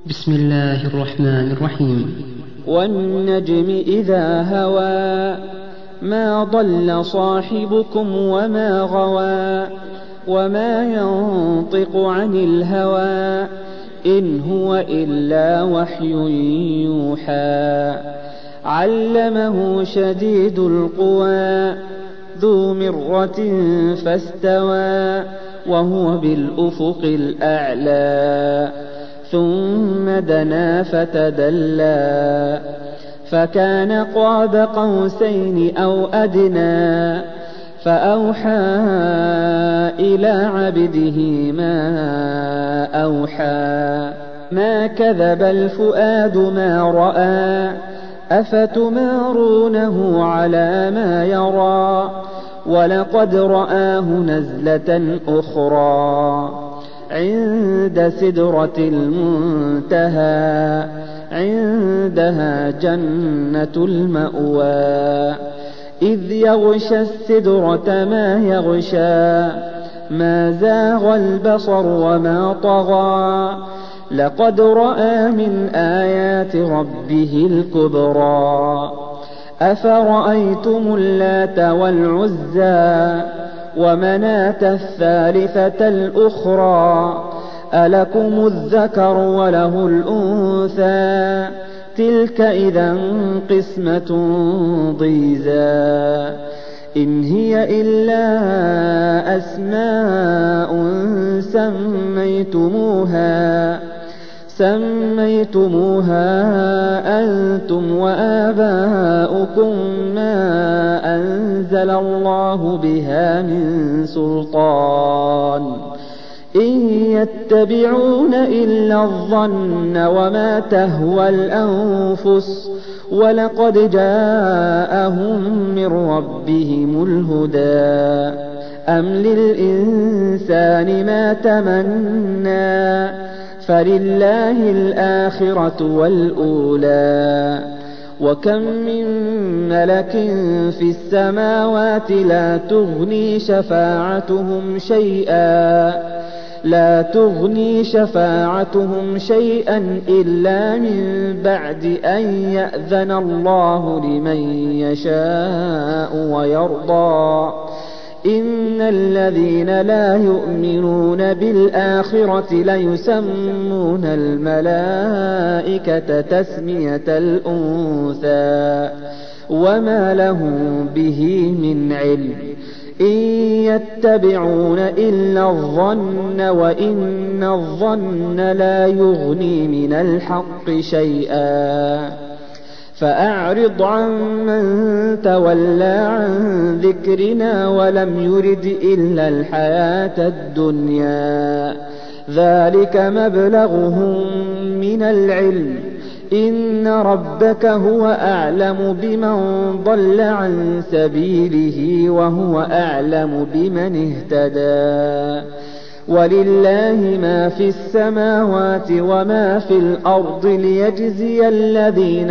بسم الله الرحمن الرحيم. والنجم إذا هوى ما ضل صاحبكم وما غوى وما ينطق عن الهوى إن هو إلا وحي يوحى علمه شديد القوى ذو مرة فاستوى وهو بالأفق الأعلى ثم دنا فتدلى فكان قاب قوسين أو أدنى فأوحى إلى عبده ما أوحى ما كذب الفؤاد ما رأى أفتمارونه على ما يرى ولقد رآه نزلة أخرى عند سدرة المنتهى عندها جنة المأوى إذ يغشى السدرة ما يغشى ما زاغ البصر وما طغى لقد رأى من آيات ربه الكبرى أفرأيتم اللات والعزى ومناة الثالثة الأخرى ألكم الذكر وله الأنثى تلك إذا قسمة ضيزى إن هي إلا أسماء سميتموها أنتم وآباؤكم ما أنزل الله بها من سلطان إن يتبعون إلا الظن وما تهوى الأنفس ولقد جاءهم من ربهم الهدى أم للإنسان ما تمنى فلله الآخرة والأولى وكم من ملك في السماوات لا تغني شفاعتهم شيئا إلا من بعد أن يأذن الله لمن يشاء ويرضى إن الذين لا يؤمنون بالآخرة ليسمون الملائكة تسمية الأنثى وما لهم به من علم إن يتبعون إلا الظن وإن الظن لا يغني من الحق شيئا فأعرض عمن تولى عن ذكرنا ولم يرد إلا الحياة الدنيا ذلك مبلغهم من العلم إن ربك هو أعلم بمن ضل عن سبيله وهو أعلم بمن اهتدى ولله ما في السماوات وما في الأرض ليجزي الذين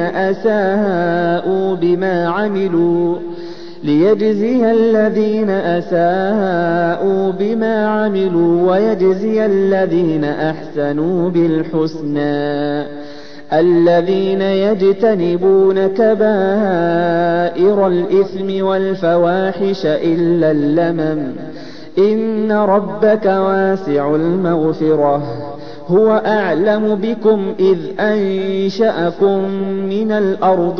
أساءوا بما عملوا ويجزي الذين أحسنوا بالحسنى الذين يجتنبون كبائر الإثم والفواحش إلا اللمم إن ربك واسع المغفرة هو أعلم بكم إذ أنشأكم من الأرض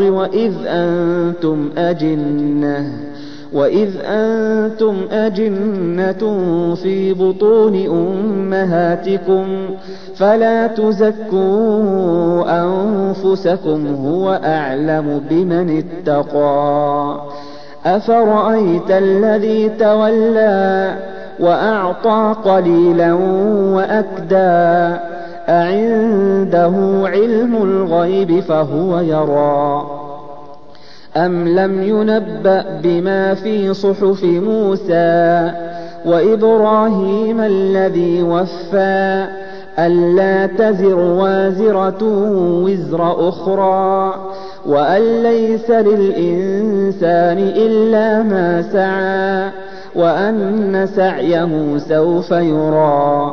وإذ أنتم أجنة في بطون أمهاتكم فلا تزكوا أنفسكم هو أعلم بمن اتقى أفرأيت الذي تولى وأعطى قليلا وأكدى أعنده علم الغيب فهو يرى أم لم ينبأ بما في صحف موسى وإبراهيم الذي وفى ألا تزر وازرة وزر أخرى وأن ليس للإنسان إلا ما سعى وأن سعيه سوف يرى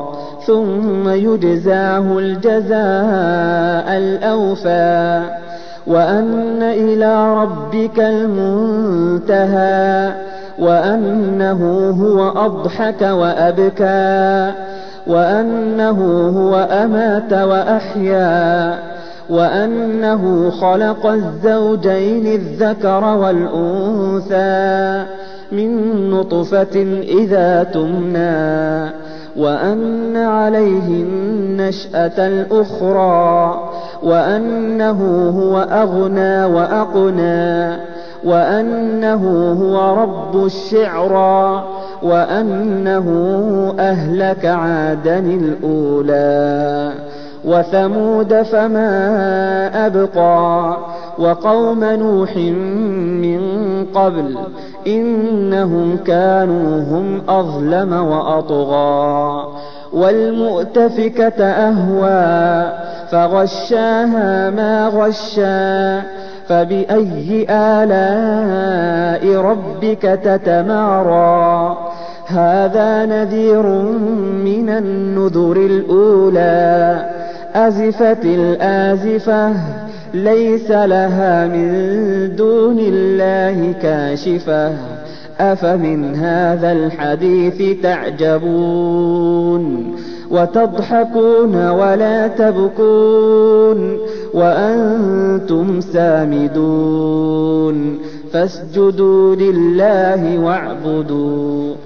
ثم يجزاه الجزاء الأوفى وأن إلى ربك المنتهى وأنه هو أضحك وأبكى وأنه هو أمات وأحيا وأنه خلق الزوجين الذكر والأنثى من نطفة إذا تمنى وأن عليه النشأة الأخرى وأنه هو أغنى وأقنى وأنه هو رب الشعرى وأنه أهلك عادا الأولى وثمود فما أبقى وقوم نوح من قبل إنهم كانوا هم أظلم وأطغى والمؤتفكة أهوى فغشاها ما غشا فبأي آلاء ربك تتمارى هذا نذير من النذر الأولى أزفت الآزفة ليس لها من دون الله كاشفة أفمن هذا الحديث تعجبون وتضحكون ولا تبكون وأنتم سامدون فاسجدوا لله واعبدوا